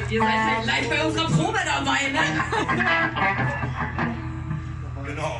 Ihr seid halt live bei unserer Probe dabei, ne? Genau.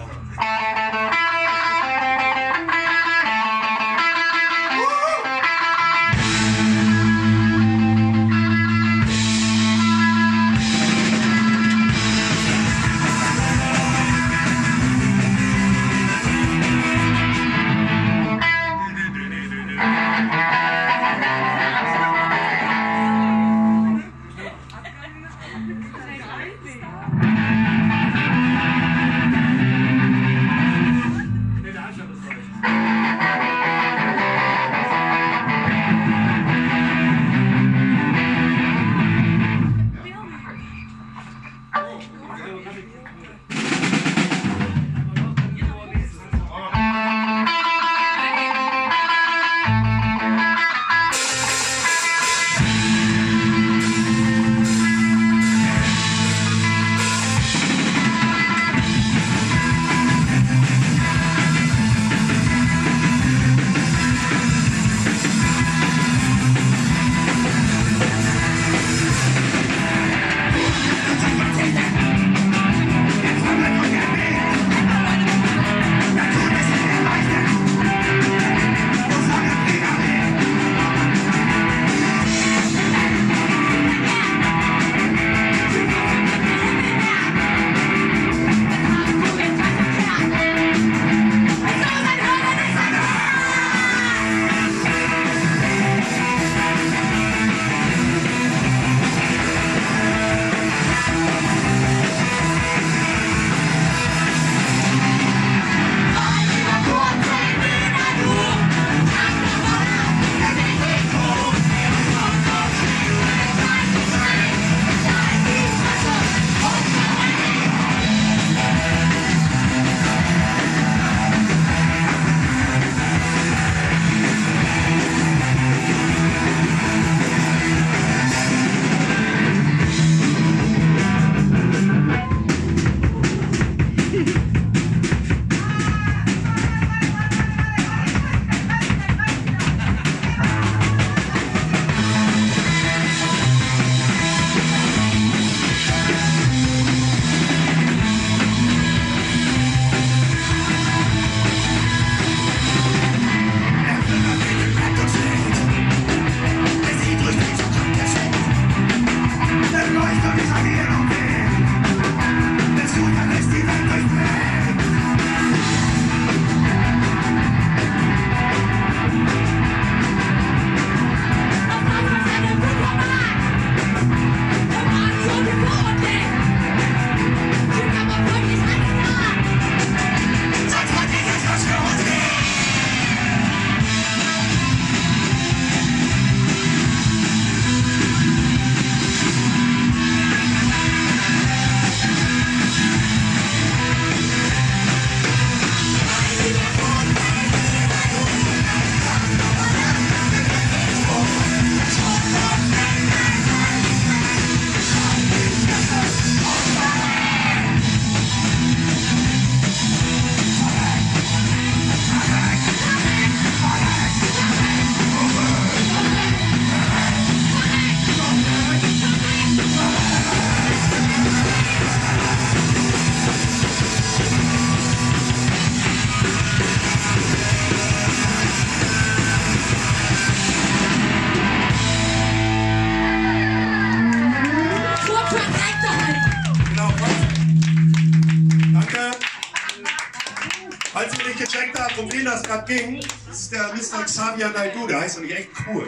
Falls ihr nicht gecheckt habt, um wen das gerade ging, das ist der Mr. Xavier Naidoo, der heißt nämlich echt cool.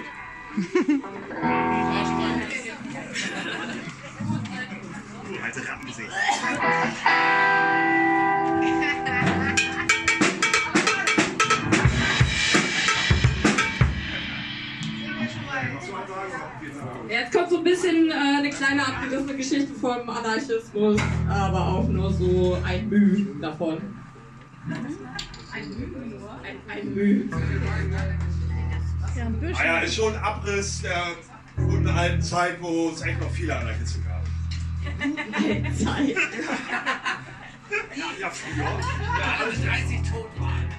Alte Rattengesicht. Jetzt kommt so ein bisschen eine kleine abgerissene Geschichte vom Anarchismus, aber auch nur so ein Müh davon. Ein Müh nur? Ein Müh. Naja, ist schon ein Abriss der guten alten Zeit, wo es echt noch viele Anarchisten gab. Alte Zeit? Ja, früher. Ja, alle 30 tot waren.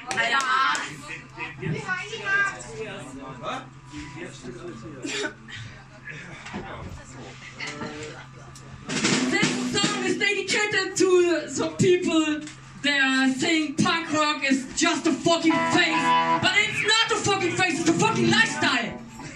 This song is dedicated to some people that think punk rock is just a fucking face, but it's not a fucking face, it's a fucking lifestyle.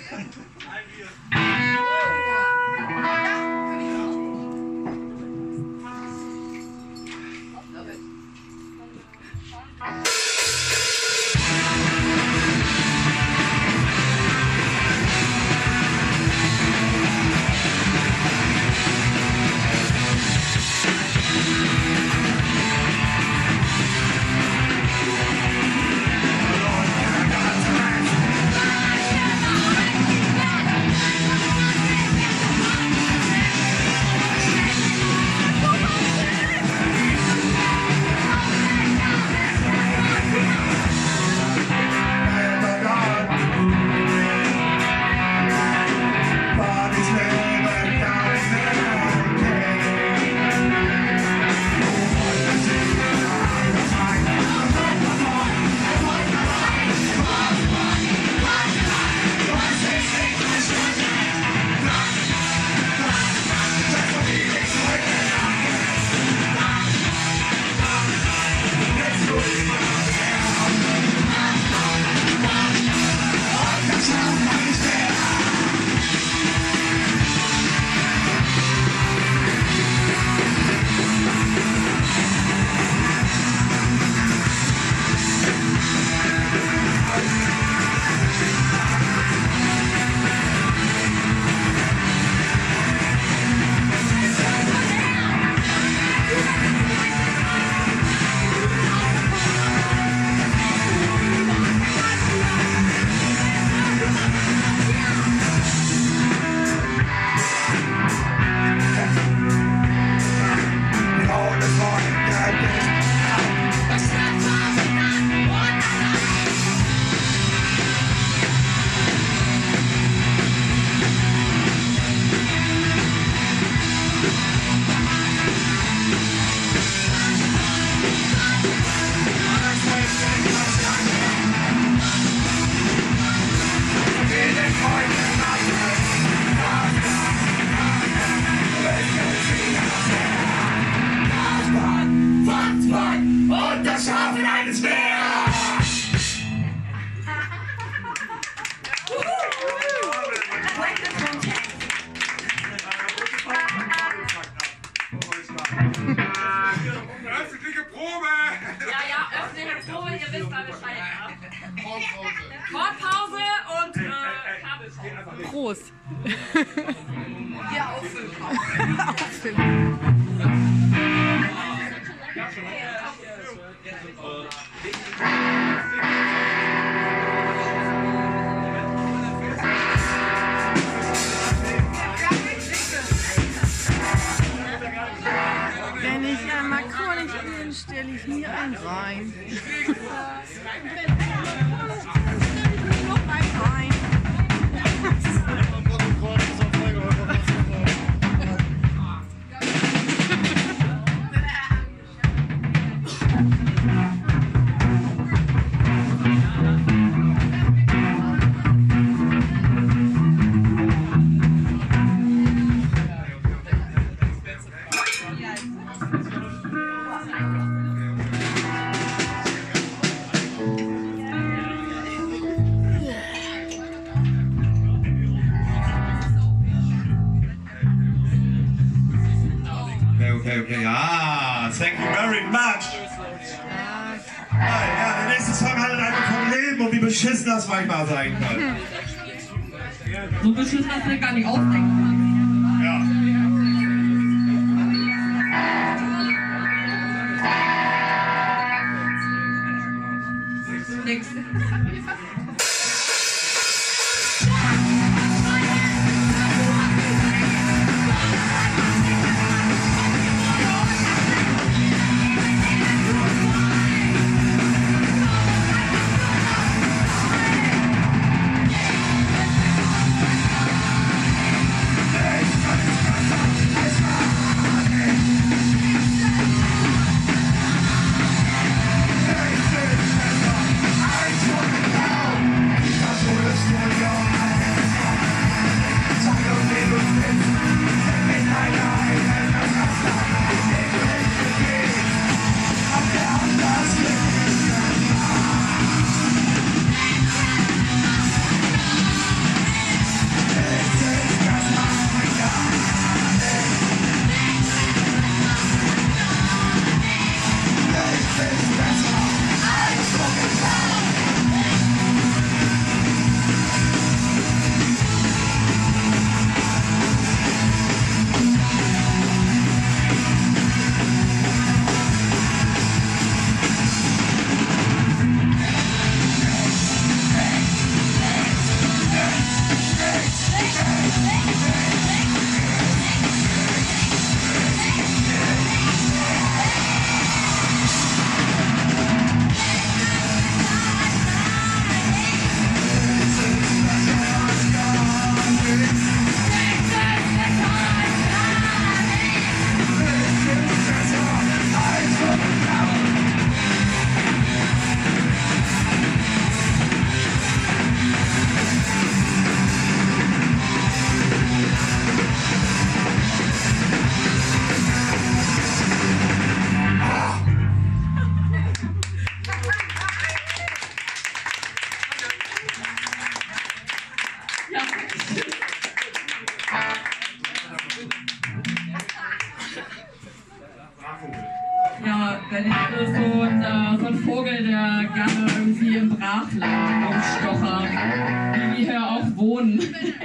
Öffentliche Probe! Ja, öffentliche Probe, ihr wisst da Bescheid. Wortpause und Kabelpause. Groß. Ja, auffüllen. Wenn ich an Macron nicht bin, stelle ich nie einen rein. Noch ein rein. Okay. Ah, thank you very much. Ja, der nächste Song handelt einfach vom Leben und wie beschissen das manchmal sein kann. So beschissen, dass wir gar nicht aufdenken. Ja. Nix. der gerne irgendwie im Brachland rumstochert, wie wir hier auch wohnen.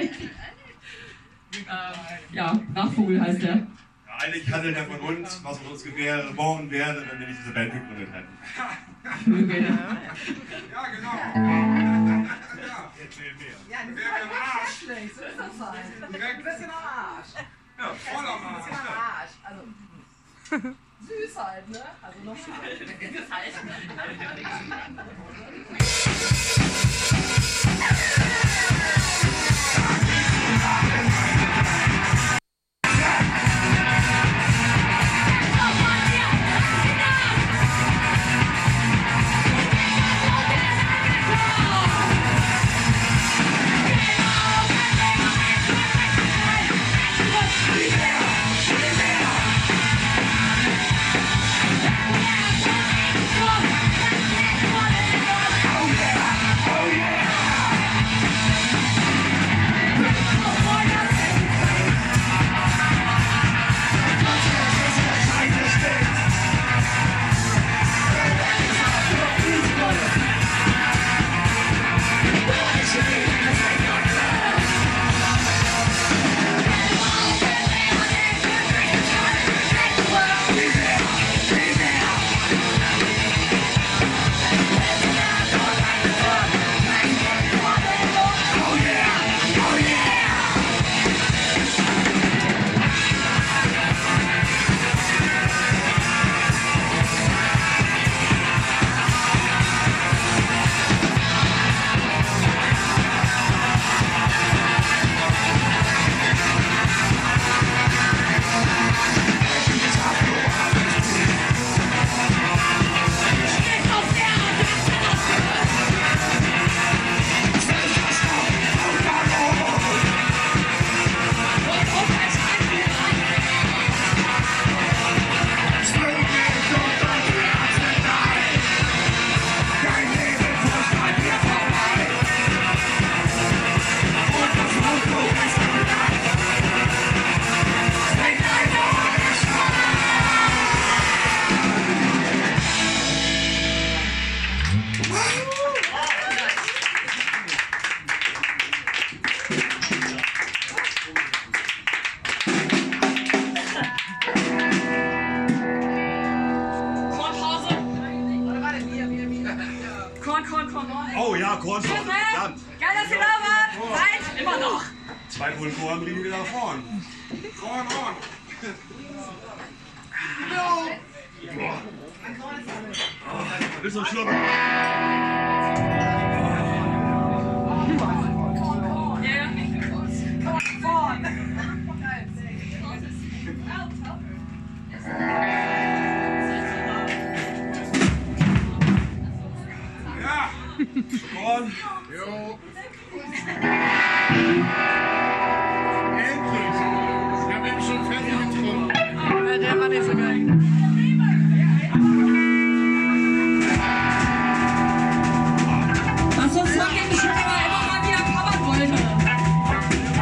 Ja, Brachvogel heißt der. Ja, eigentlich handelt er von uns, was uns geworden wäre, wenn wir nicht diese Band gegründet hätten. Vögel. Ja, genau. Erzähl mehr. Ja, du bist halt nicht schlecht, so ist das halt. Du bist ja am Arsch. Ja, voll am Du bist ja am Arsch. Arsch. Also, süß halt, ne? Also normal. Oh ja, Kornpause. Ja. Geil, dass ihr da wart. Seid immer noch. 2 Pullen Korn bringen wieder nach vorn. Korn, Korn. Willst du einen Schluck? Ja. Korn. Jo. Endlich. Ich hab eben schon fertig getrunken. Ja, der war nicht so geil. Was so fucking Schreiber immer mal wieder covern wollte.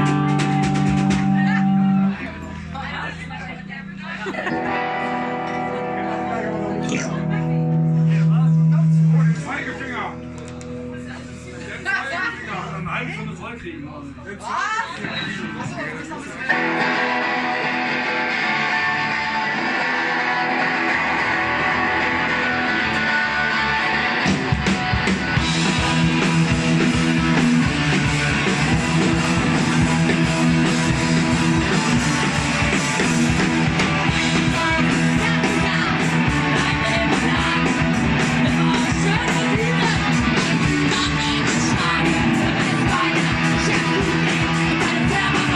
Zeigefinger. Der Zeigefinger. Eine halbe Stunde voll kriegen. Schöne Liebe, das ist meine Chef.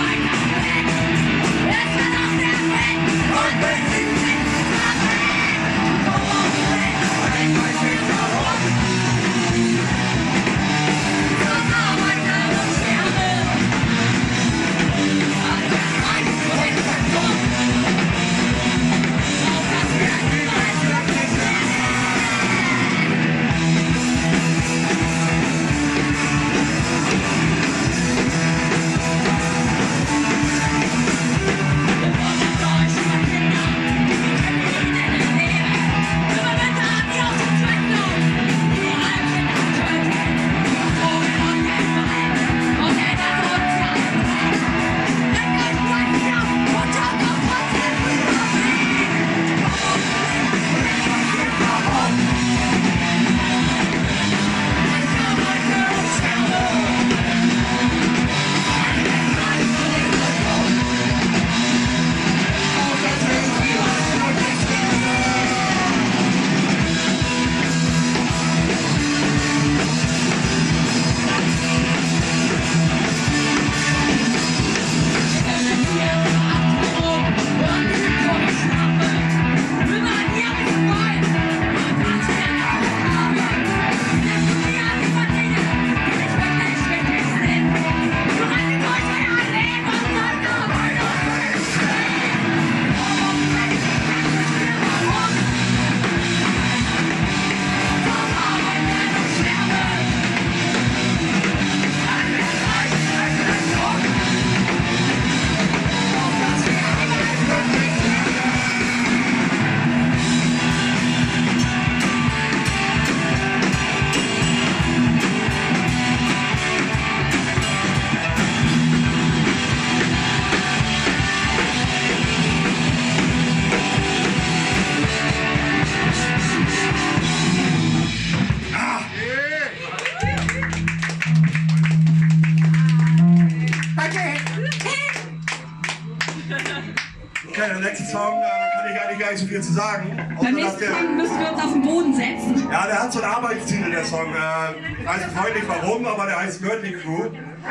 nächste Song, da kann ich eigentlich gar nicht so viel zu sagen. Beim nächsten Song müssen wir uns auf den Boden setzen. Ja, der hat so einen Arbeitstitel, der Song. Weiß ich heute nicht warum, aber der heißt Mörtel Crew.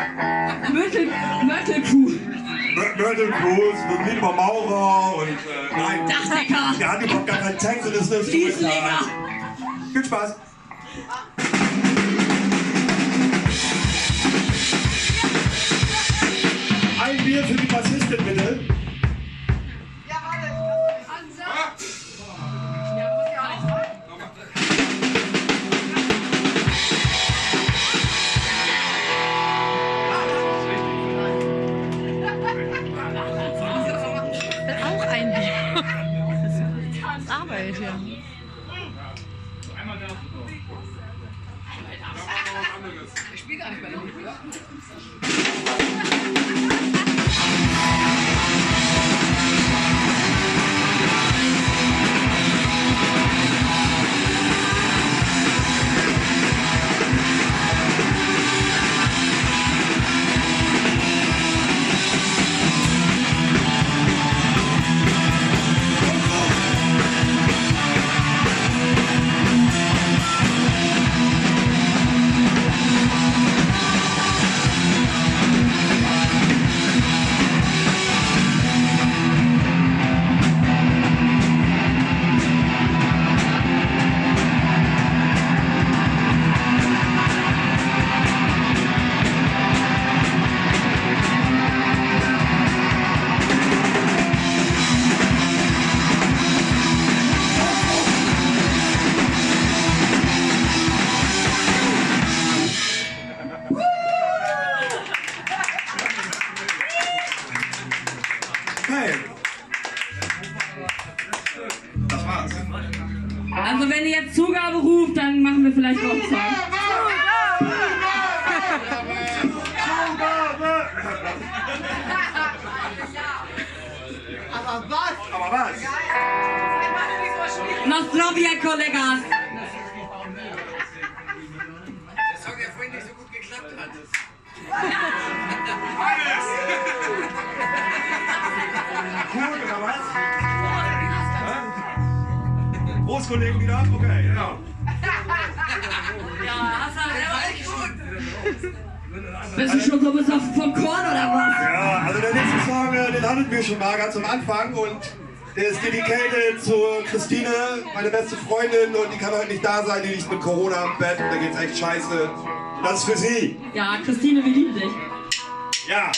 Mörtel Crew. Mörtel Crew, ist ein Lied über Maurer und nein. Dachdecker. Der hat überhaupt gar keinen Text und ist eine Fliesenleger. Viel Spaß. Ein Bier für die Bassistin, bitte. Ja, warte. Auch ein Bier. Das ist Arbeit, ja. Ich spiele gar nicht bei dem Lied, oder? Okay. Das war's. Also wenn ihr jetzt Zugabe ruft, dann machen wir vielleicht noch Song. Aber was? Aber was? Nostrovia, Kollegas. Der Song, der vorhin nicht so gut geklappt hat. Cool, oder was? Großkollegen wieder? Okay, genau. Bist du schon so besoffen von Korn oder was? Ja, also der nächste Song, den hatten wir schon mal ganz am Anfang und der ist dedicated zu Christine, meine beste Freundin, und die kann heute nicht da sein, die liegt mit Corona am Bett und da geht's echt scheiße. Das ist für sie. Ja, Christine, wir lieben dich. Ja.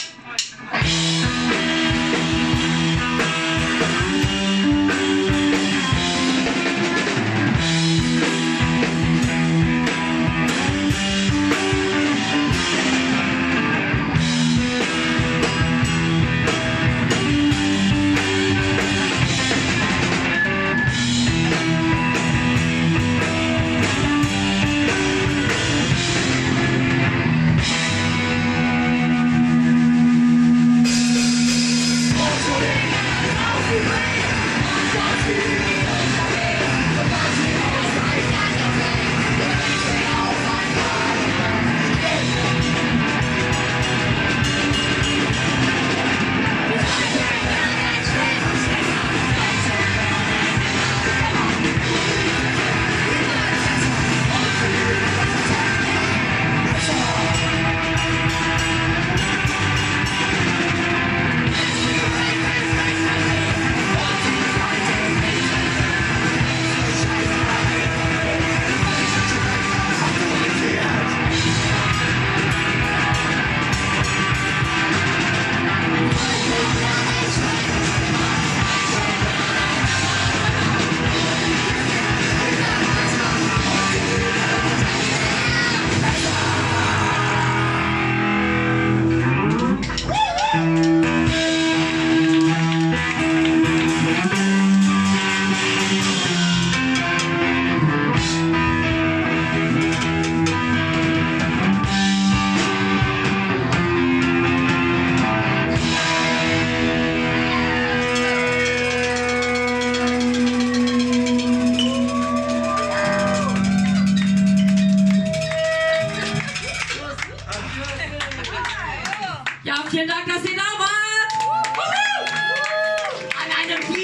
Ja, vielen Dank, dass ihr da wart. An einem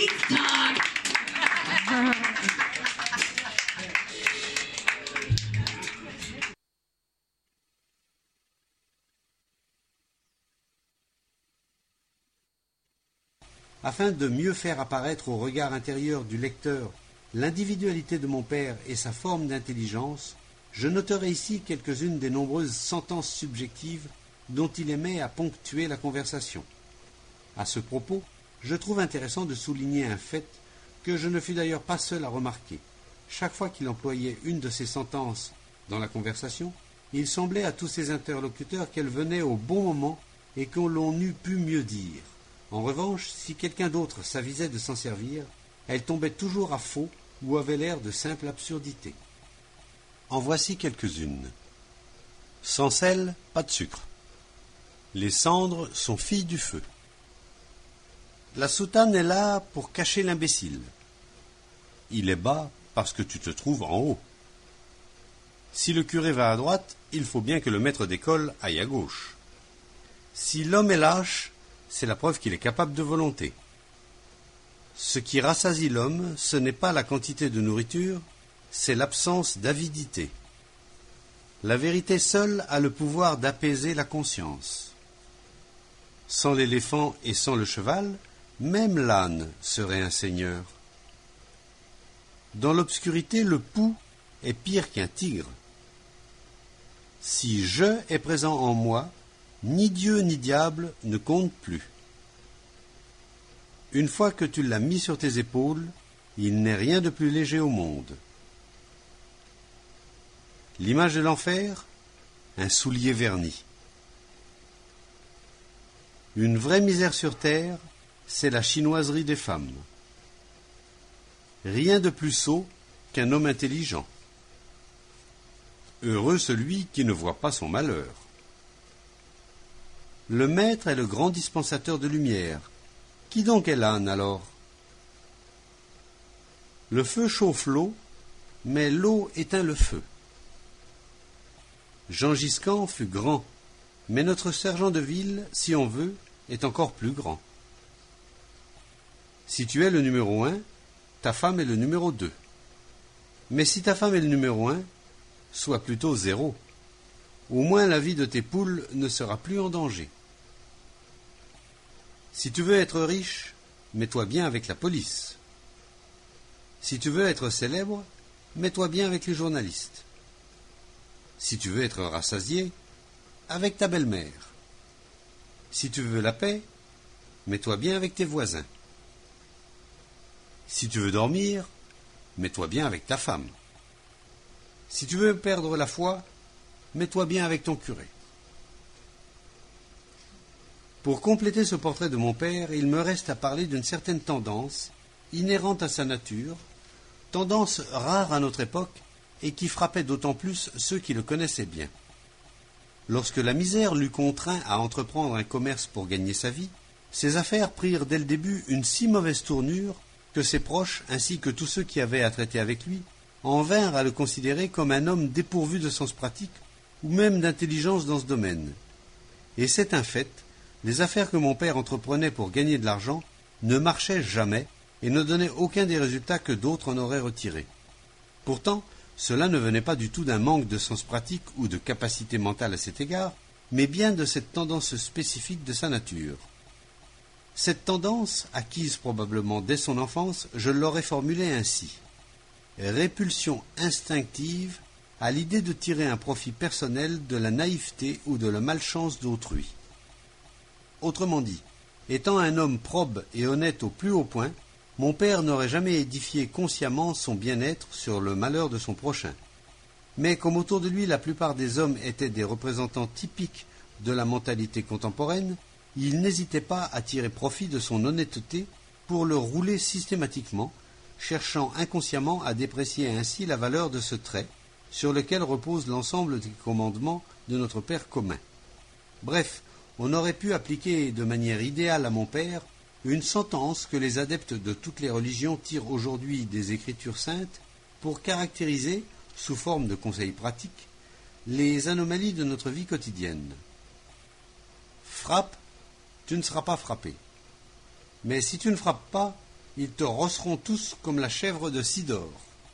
afin de mieux faire apparaître au regard intérieur du lecteur l'individualité de mon père et sa forme d'intelligence, je noterai ici quelques-unes des nombreuses sentences subjectives dont il aimait à ponctuer la conversation. À ce propos, je trouve intéressant de souligner un fait que je ne fus d'ailleurs pas seul à remarquer. Chaque fois qu'il employait une de ces sentences dans la conversation, il semblait à tous ses interlocuteurs qu'elle venait au bon moment et que l'on eût pu mieux dire. En revanche, si quelqu'un d'autre s'avisait de s'en servir, elle tombait toujours à faux ou avait l'air de simple absurdité. En voici quelques-unes. Sans sel, pas de sucre. Les cendres sont filles du feu. La soutane est là pour cacher l'imbécile. Il est bas parce que tu te trouves en haut. Si le curé va à droite, il faut bien que le maître d'école aille à gauche. Si l'homme est lâche, c'est la preuve qu'il est capable de volonté. Ce qui rassasie l'homme, ce n'est pas la quantité de nourriture, c'est l'absence d'avidité. La vérité seule a le pouvoir d'apaiser la conscience. Sans l'éléphant et sans le cheval, même l'âne serait un seigneur. Dans l'obscurité, le pouls est pire qu'un tigre. Si je est présent en moi, ni Dieu ni diable ne comptent plus. Une fois que tu l'as mis sur tes épaules, il n'est rien de plus léger au monde. L'image de l'enfer, un soulier verni. Une vraie misère sur terre, c'est la chinoiserie des femmes. Rien de plus sot qu'un homme intelligent. Heureux celui qui ne voit pas son malheur. Le maître est le grand dispensateur de lumière. Qui donc est l'âne alors? Le feu chauffe l'eau, mais l'eau éteint le feu. Jean Giscan fut grand, mais notre sergent de ville, si on veut, est encore plus grand. Si tu es le numéro 1, ta femme est le numéro 2. Mais si ta femme est le numéro 1, sois plutôt 0. Au moins la vie de tes poules ne sera plus en danger. Si tu veux être riche, mets-toi bien avec la police. Si tu veux être célèbre, mets-toi bien avec les journalistes. Si tu veux être rassasié, avec ta belle-mère. Si tu veux la paix, mets-toi bien avec tes voisins. Si tu veux dormir, mets-toi bien avec ta femme. Si tu veux perdre la foi, mets-toi bien avec ton curé. Pour compléter ce portrait de mon père, il me reste à parler d'une certaine tendance, inhérente à sa nature, tendance rare à notre époque et qui frappait d'autant plus ceux qui le connaissaient bien. Lorsque la misère l'eut contraint à entreprendre un commerce pour gagner sa vie, ses affaires prirent dès le début une si mauvaise tournure que ses proches, ainsi que tous ceux qui avaient à traiter avec lui, en vinrent à le considérer comme un homme dépourvu de sens pratique ou même d'intelligence dans ce domaine. Et c'est un fait, les affaires que mon père entreprenait pour gagner de l'argent ne marchaient jamais et ne donnaient aucun des résultats que d'autres en auraient retirés. Pourtant, cela ne venait pas du tout d'un manque de sens pratique ou de capacité mentale à cet égard, mais bien de cette tendance spécifique de sa nature. Cette tendance, acquise probablement dès son enfance, je l'aurais formulée ainsi. Répulsion instinctive à l'idée de tirer un profit personnel de la naïveté ou de la malchance d'autrui. Autrement dit, étant un homme probe et honnête au plus haut point, mon père n'aurait jamais édifié consciemment son bien-être sur le malheur de son prochain. Mais comme autour de lui la plupart des hommes étaient des représentants typiques de la mentalité contemporaine, il n'hésitait pas à tirer profit de son honnêteté pour le rouler systématiquement, cherchant inconsciemment à déprécier ainsi la valeur de ce trait, sur lequel repose l'ensemble des commandements de notre Père commun. Bref, on aurait pu appliquer de manière idéale à mon père une sentence que les adeptes de toutes les religions tirent aujourd'hui des Écritures saintes pour caractériser, sous forme de conseils pratiques, les anomalies de notre vie quotidienne. Frappe, tu ne seras pas frappé. Mais si tu ne frappes pas, ils te rosseront tous comme la chèvre de Sidor.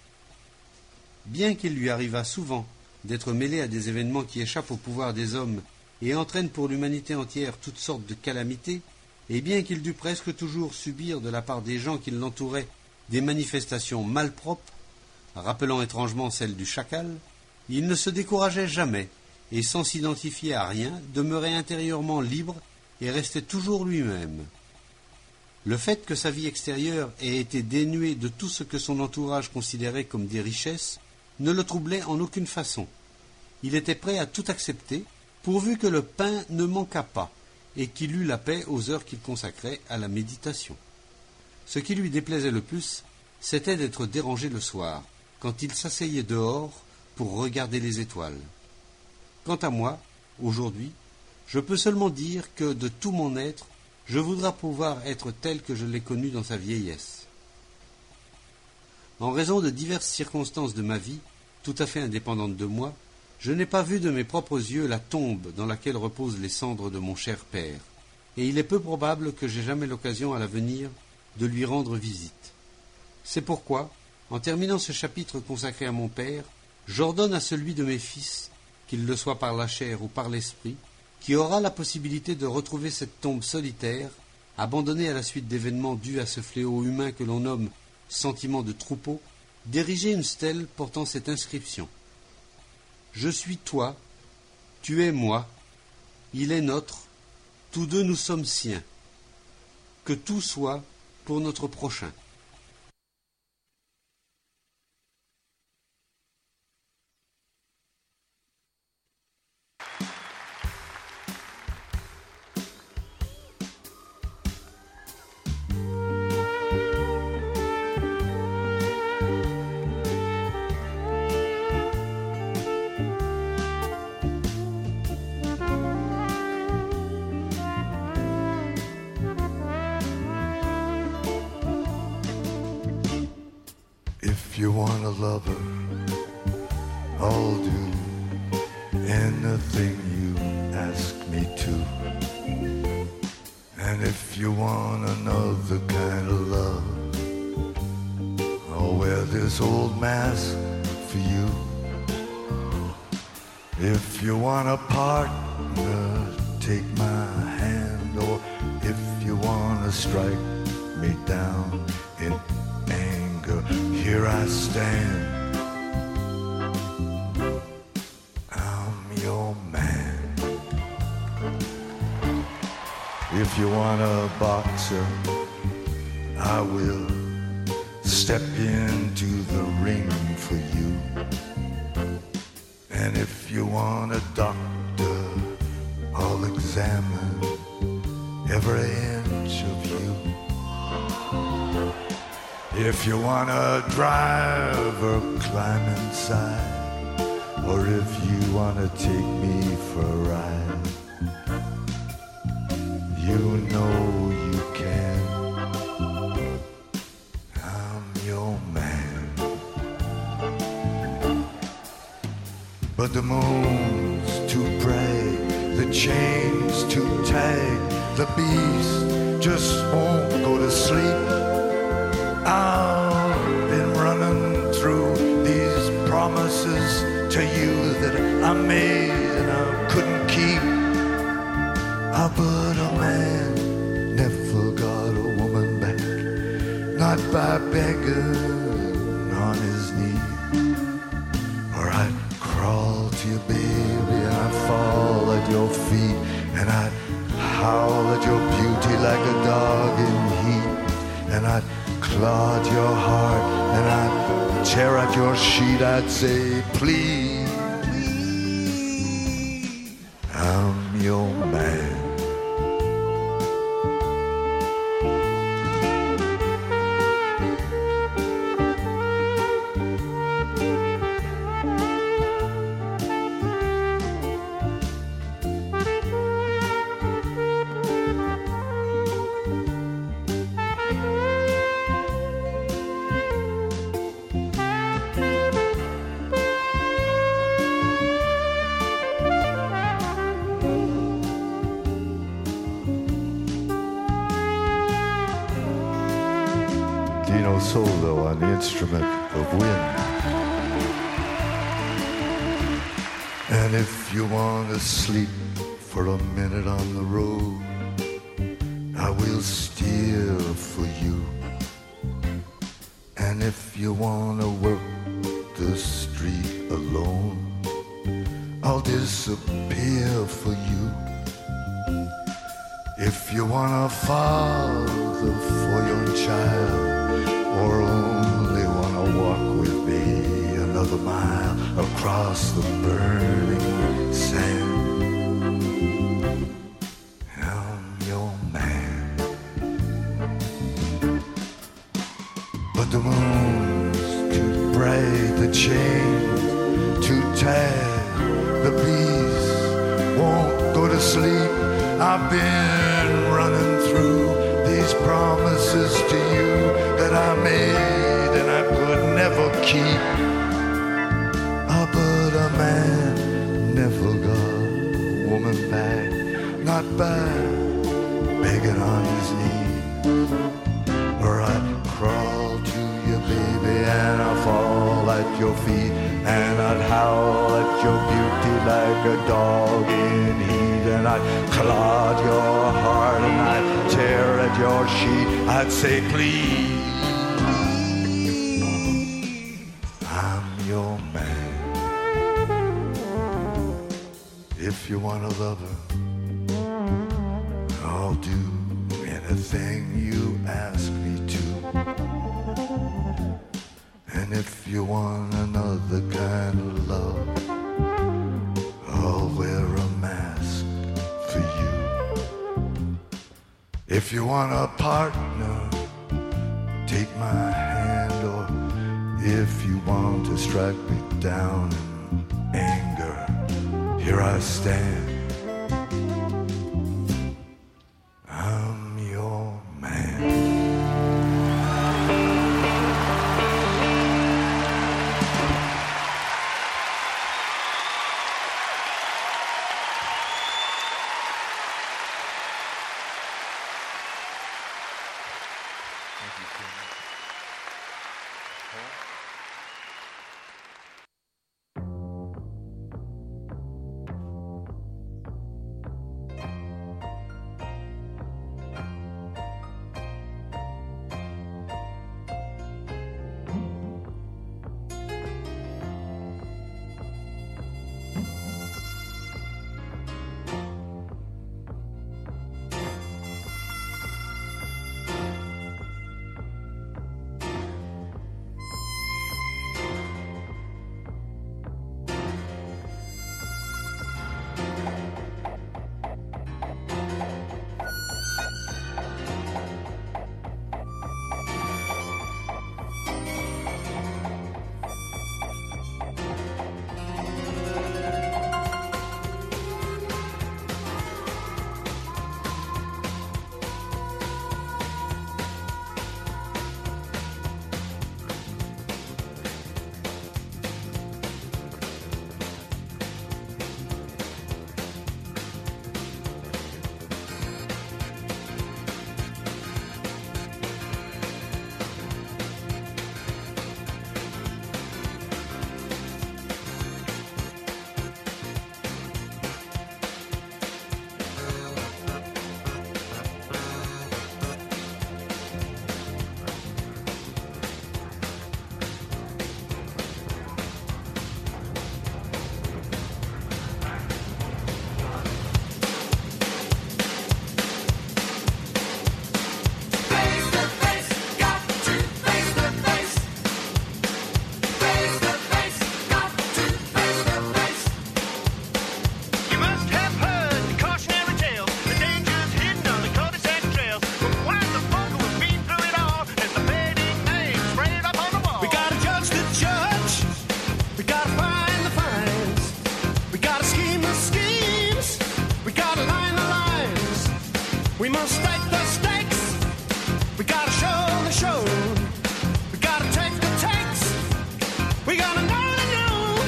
Bien qu'il lui arrivât souvent d'être mêlé à des événements qui échappent au pouvoir des hommes et entraînent pour l'humanité entière toutes sortes de calamités, et bien qu'il dût presque toujours subir de la part des gens qui l'entouraient des manifestations malpropres, rappelant étrangement celles du chacal, il ne se décourageait jamais, et sans s'identifier à rien, demeurait intérieurement libre et restait toujours lui-même. Le fait que sa vie extérieure ait été dénuée de tout ce que son entourage considérait comme des richesses ne le troublait en aucune façon. Il était prêt à tout accepter, pourvu que le pain ne manquât pas, et qu'il eût la paix aux heures qu'il consacrait à la méditation. Ce qui lui déplaisait le plus, c'était d'être dérangé le soir, quand il s'asseyait dehors pour regarder les étoiles. Quant à moi, aujourd'hui, je peux seulement dire que de tout mon être, je voudrais pouvoir être tel que je l'ai connu dans sa vieillesse. En raison de diverses circonstances de ma vie, tout à fait indépendantes de moi, je n'ai pas vu de mes propres yeux la tombe dans laquelle reposent les cendres de mon cher père, et il est peu probable que j'aie jamais l'occasion à l'avenir de lui rendre visite. C'est pourquoi, en terminant ce chapitre consacré à mon père, j'ordonne à celui de mes fils, qu'il le soit par la chair ou par l'esprit, qui aura la possibilité de retrouver cette tombe solitaire, abandonnée à la suite d'événements dus à ce fléau humain que l'on nomme sentiment de troupeau, d'ériger une stèle portant cette inscription. Je suis toi, tu es moi, il est notre, tous deux nous sommes siens. Que tout soit pour notre prochain. If you want a lover, I'll do anything you ask me to. And if you want another kind of love, I'll wear this old mask for you. If you want a partner, take my hand. Or if you want to strike me down in anger, here I stand. I'm your man. If you want a boxer, I will step into the ring for you. And if you want a doctor, I'll examine every inch of you. If you want a driver, climb inside. Or if you want to take me for a ride, you know you can. I'm your man. But the moon's too bright, the chain's too tight, the beast just won't go to sleep. I've been running through these promises to you that I made and I couldn't keep. But a man never got a woman back, not by begging on his knee. Or I'd crawl to you, baby, and I'd fall at your feet, and I'd howl at your beauty like a dog in heat, and I'd claw at your heart, and I'd tear at your sheet. I'd say, please, I'm your man. Dino Solo on the instrument of wind. And if you want to sleep for a minute on the road, I will steer for you. And if you wanna work the street alone, I'll disappear for you. If you want a father for your child, or only want to walk with me another mile across the burning sand, I'm your man. But the moon's too bright, the chains too tight, the bees won't go to sleep. I've been running through these promises to you that I made and I could never keep. Oh, but a man never got a woman back, not by begging on his knees. Or I'd crawl to you, baby, and I'd fall at your feet, and I'd howl at your beauty like a dog in heat, and I'd clod your heart and I'd tear at your sheet. I'd say, please, I'm your man. If you want a lover, I'll do anything you ask me to. And if you want another kind of love, I'll wear a mask for you. If you want a partner, take my hand, or if you want to strike me down in anger, here I stand. I'm your man. We must stake the stakes. We gotta show the show. We gotta take the takes. We gotta know the known.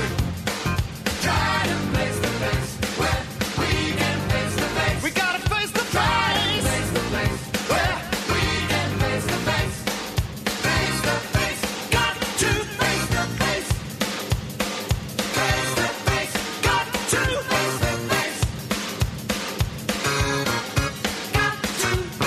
Try to face the face where we can face the face. We gotta face the face. Face the face where we can face the face. Face the face. Got to face the face. Face the face. Got to face the face. Got to face the face.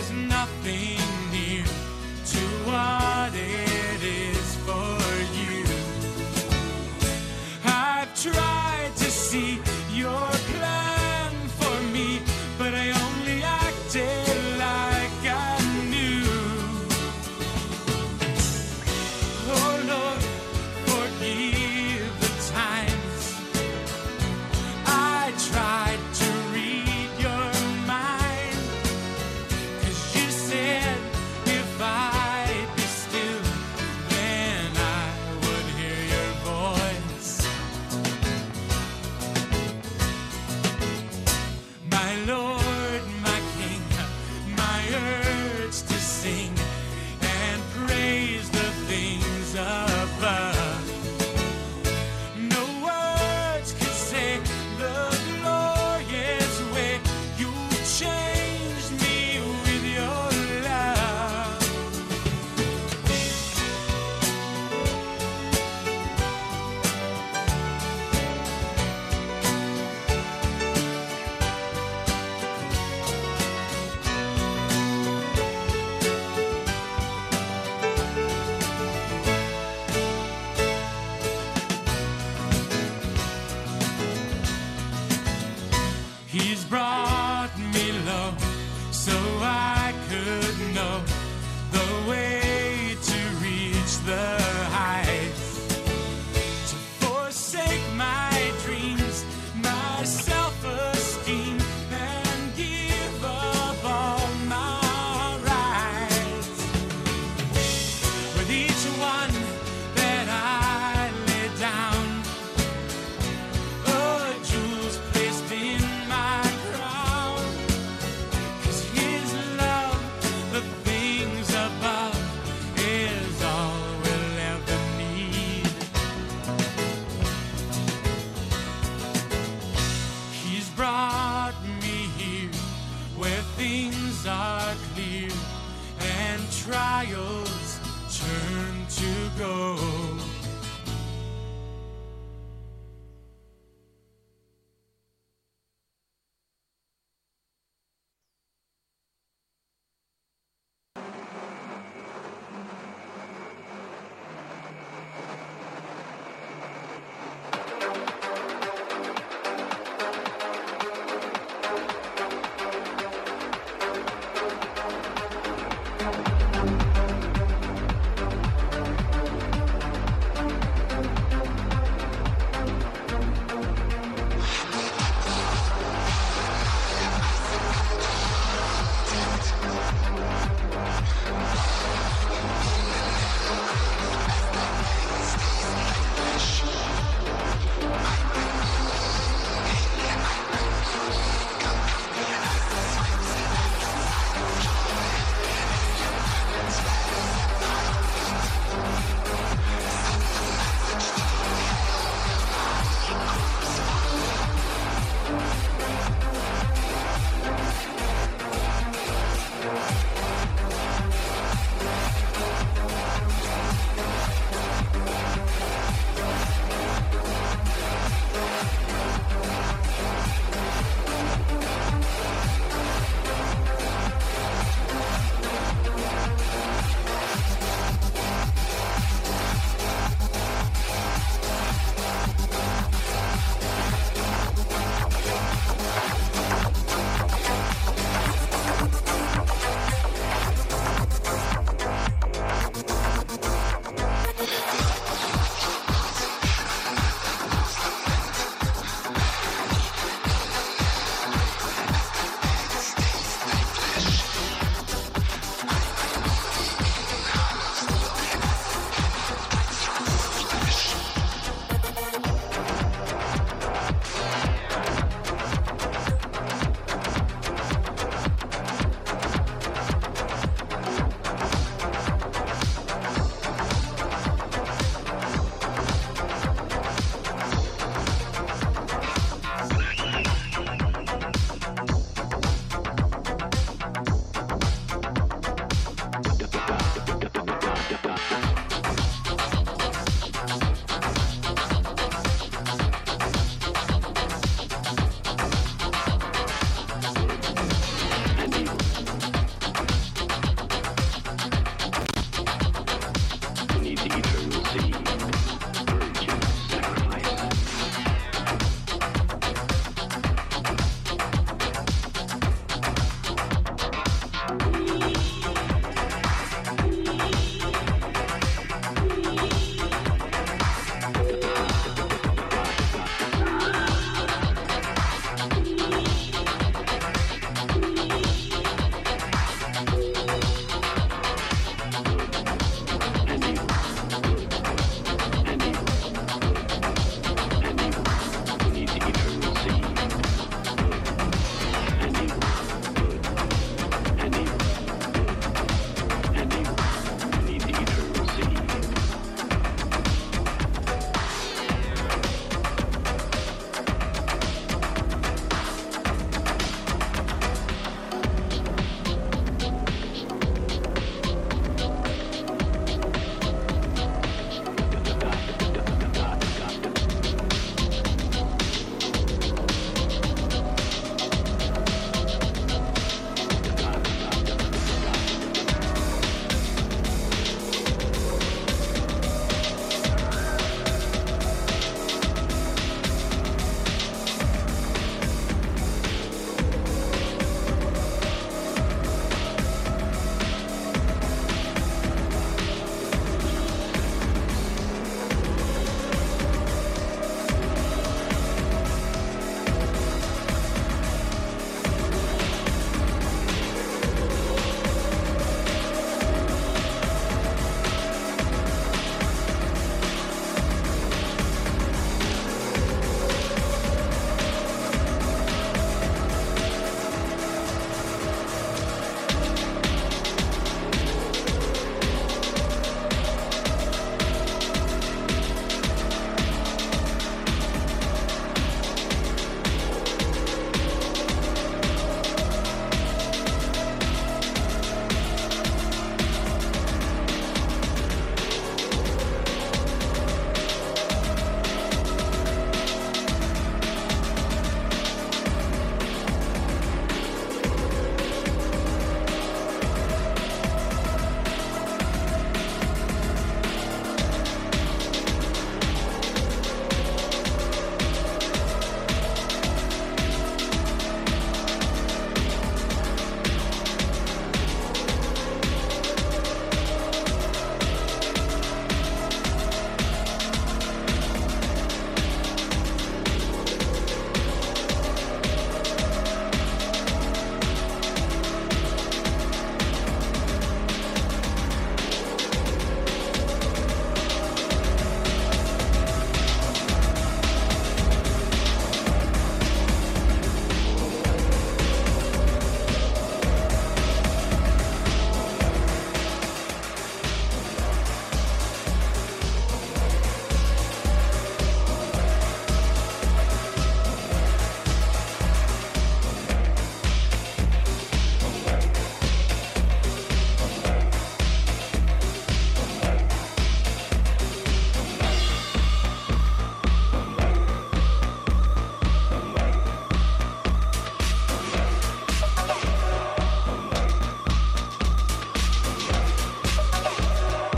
there's nothing near to what it is for you. I've tried to see your plan for me, but I only acted like I knew. Oh Lord, forgive the times I tried to read your mind, 'cause you said if I'd be still, then I would hear your voice. My Lord, my King, my urge to sing and praise the things above. No words can say the glorious way you changed me with your love. He's brought me low so I could know the way to reach the heights, to forsake my dreams, my self-esteem, and give up all my rights. With each one that I lay down, jewels placed in my crown, 'cause his love, the things above, is all we'll ever need. He's brought me here where things are clear and trials turn to gold.